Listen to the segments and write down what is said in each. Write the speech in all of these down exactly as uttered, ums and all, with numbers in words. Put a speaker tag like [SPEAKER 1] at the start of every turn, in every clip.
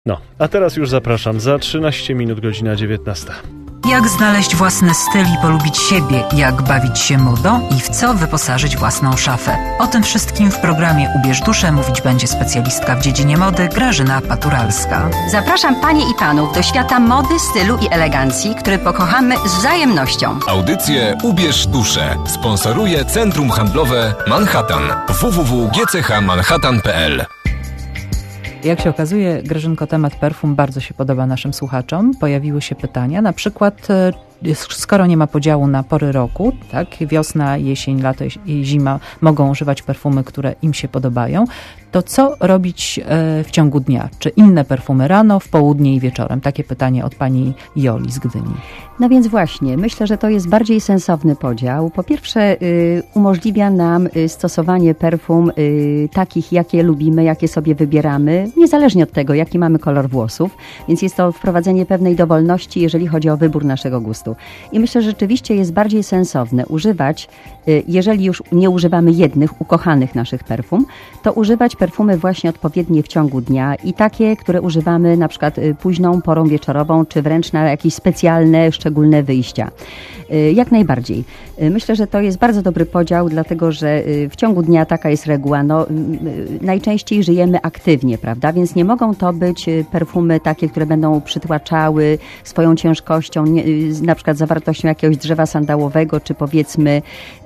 [SPEAKER 1] No, a teraz już zapraszam. Za trzynaście minut, godzina dziewiętnasta.
[SPEAKER 2] Jak znaleźć własny styl i polubić siebie? Jak bawić się modą i w co wyposażyć własną szafę? O tym wszystkim w programie Ubierz duszę mówić będzie specjalistka w dziedzinie mody Grażyna Paturalska.
[SPEAKER 3] Zapraszam panie i panów do świata mody, stylu i elegancji, który pokochamy z wzajemnością.
[SPEAKER 4] Audycję Ubierz duszę sponsoruje Centrum Handlowe Manhattan w w w kropka g c h manhattan kropka p l.
[SPEAKER 2] Jak się okazuje, Grażynko, temat perfum bardzo się podoba naszym słuchaczom. Pojawiły się pytania, na przykład skoro nie ma podziału na pory roku, tak, wiosna, jesień, lato i zima mogą używać perfumy, które im się podobają, to co robić w ciągu dnia? Czy inne perfumy rano, w południe i wieczorem? Takie pytanie od pani Joli z Gdyni.
[SPEAKER 5] No więc właśnie, myślę, że to jest bardziej sensowny podział. Po pierwsze y, umożliwia nam y, stosowanie perfum y, takich, jakie lubimy, jakie sobie wybieramy, niezależnie od tego, jaki mamy kolor włosów, więc jest to wprowadzenie pewnej dowolności, jeżeli chodzi o wybór naszego gustu. I myślę, że rzeczywiście jest bardziej sensowne używać, y, jeżeli już nie używamy jednych, ukochanych naszych perfum, to używać perfumy właśnie odpowiednie w ciągu dnia i takie, które używamy na przykład y, późną porą wieczorową, czy wręcz na jakieś specjalne, szczególne wyjścia. Jak najbardziej. Myślę, że to jest bardzo dobry podział, dlatego że w ciągu dnia taka jest reguła. No, najczęściej żyjemy aktywnie, prawda? Więc nie mogą to być perfumy takie, które będą przytłaczały swoją ciężkością, na przykład zawartością jakiegoś drzewa sandałowego, czy powiedzmy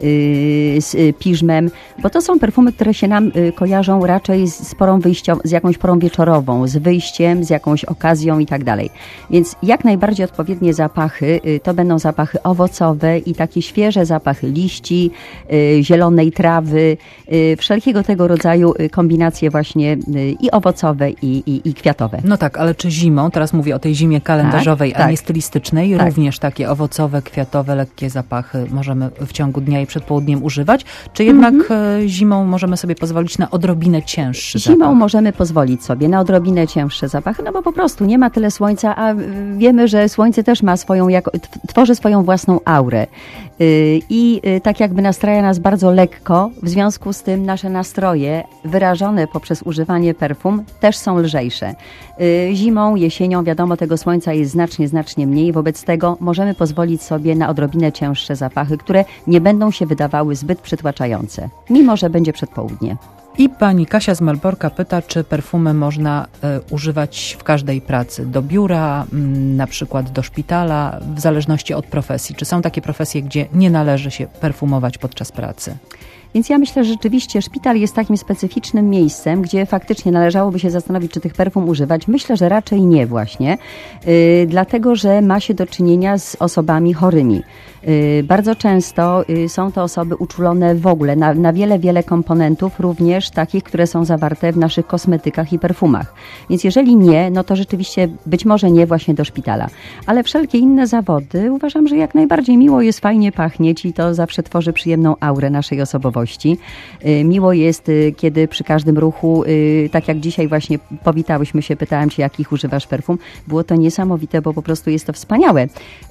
[SPEAKER 5] z piżmem, bo to są perfumy, które się nam kojarzą raczej z porą wyjścią, z jakąś porą wieczorową, z wyjściem, z jakąś okazją i tak dalej. Więc jak najbardziej odpowiednie zapachy to będą zapachy owocowe i takie świeże zapachy liści, y, zielonej trawy, y, wszelkiego tego rodzaju kombinacje właśnie y, i owocowe i, i, i kwiatowe.
[SPEAKER 2] No tak, ale czy zimą, teraz mówię o tej zimie kalendarzowej, tak, a tak. nie stylistycznej, tak. również takie owocowe, kwiatowe, lekkie zapachy możemy w ciągu dnia i przed południem używać? Czy jednak mm-hmm. zimą możemy sobie pozwolić na odrobinę cięższy
[SPEAKER 5] zimą
[SPEAKER 2] zapach?
[SPEAKER 5] Zimą możemy pozwolić sobie na odrobinę cięższe zapachy, no bo po prostu nie ma tyle słońca, a wiemy, że słońce też ma swoją, jako, tworzy swoją własną aurę i tak jakby nastraja nas bardzo lekko, w związku z tym nasze nastroje wyrażone poprzez używanie perfum też są lżejsze. Zimą, jesienią wiadomo tego słońca jest znacznie, znacznie mniej, wobec tego możemy pozwolić sobie na odrobinę cięższe zapachy, które nie będą się wydawały zbyt przytłaczające, mimo że będzie przedpołudnie.
[SPEAKER 2] I pani Kasia z Malborka pyta, czy perfumy można y, używać w każdej pracy, do biura, y, na przykład do szpitala, w zależności od profesji. Czy są takie profesje, gdzie nie należy się perfumować podczas pracy?
[SPEAKER 5] Więc ja myślę, że rzeczywiście szpital jest takim specyficznym miejscem, gdzie faktycznie należałoby się zastanowić, czy tych perfum używać. Myślę, że raczej nie właśnie, yy, dlatego że ma się do czynienia z osobami chorymi. Yy, bardzo często yy, są to osoby uczulone w ogóle na, na wiele, wiele komponentów, również takich, które są zawarte w naszych kosmetykach i perfumach. Więc jeżeli nie, no to rzeczywiście być może nie właśnie do szpitala. Ale wszelkie inne zawody uważam, że jak najbardziej miło jest fajnie pachnieć i to zawsze tworzy przyjemną aurę naszej osobowości. Miło jest, kiedy przy każdym ruchu, tak jak dzisiaj właśnie powitałyśmy się, pytałam cię, jakich używasz perfum. Było to niesamowite, bo po prostu jest to wspaniałe.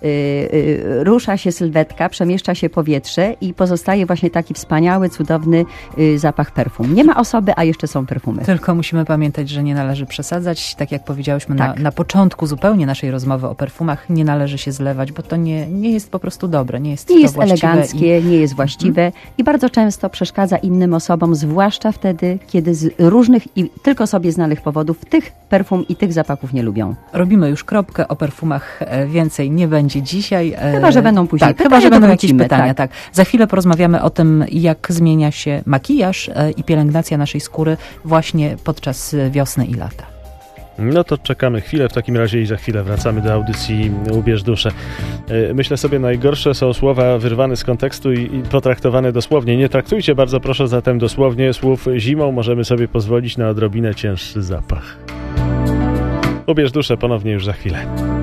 [SPEAKER 5] Rusza się sylwetka, przemieszcza się powietrze i pozostaje właśnie taki wspaniały, cudowny zapach perfum. Nie ma osoby, a jeszcze są perfumy.
[SPEAKER 2] Tylko musimy pamiętać, że nie należy przesadzać. Tak jak powiedziałyśmy
[SPEAKER 5] tak.
[SPEAKER 2] na, na początku zupełnie naszej rozmowy o perfumach, nie należy się zlewać, bo to nie, nie jest po prostu dobre. Nie jest,
[SPEAKER 5] nie
[SPEAKER 2] to
[SPEAKER 5] jest
[SPEAKER 2] właściwe
[SPEAKER 5] eleganckie,
[SPEAKER 2] i...
[SPEAKER 5] nie jest właściwe hmm. i bardzo często to przeszkadza innym osobom, zwłaszcza wtedy, kiedy z różnych i tylko sobie znanych powodów tych perfum i tych zapachów nie lubią.
[SPEAKER 2] Robimy już kropkę, o perfumach więcej nie będzie dzisiaj.
[SPEAKER 5] Chyba, że będą później
[SPEAKER 2] tak,
[SPEAKER 5] pytania,
[SPEAKER 2] chyba, że będą
[SPEAKER 5] wrócimy,
[SPEAKER 2] jakieś pytania. Tak.
[SPEAKER 5] Tak.
[SPEAKER 2] Za chwilę porozmawiamy o tym, jak zmienia się makijaż i pielęgnacja naszej skóry właśnie podczas wiosny i lata.
[SPEAKER 1] No to czekamy chwilę w takim razie i za chwilę wracamy do audycji Ubierz duszę. Myślę sobie, najgorsze są słowa wyrwane z kontekstu i, i potraktowane dosłownie. Nie traktujcie bardzo proszę zatem dosłownie słów zimą możemy sobie pozwolić na odrobinę cięższy zapach. Ubierz duszę ponownie już za chwilę.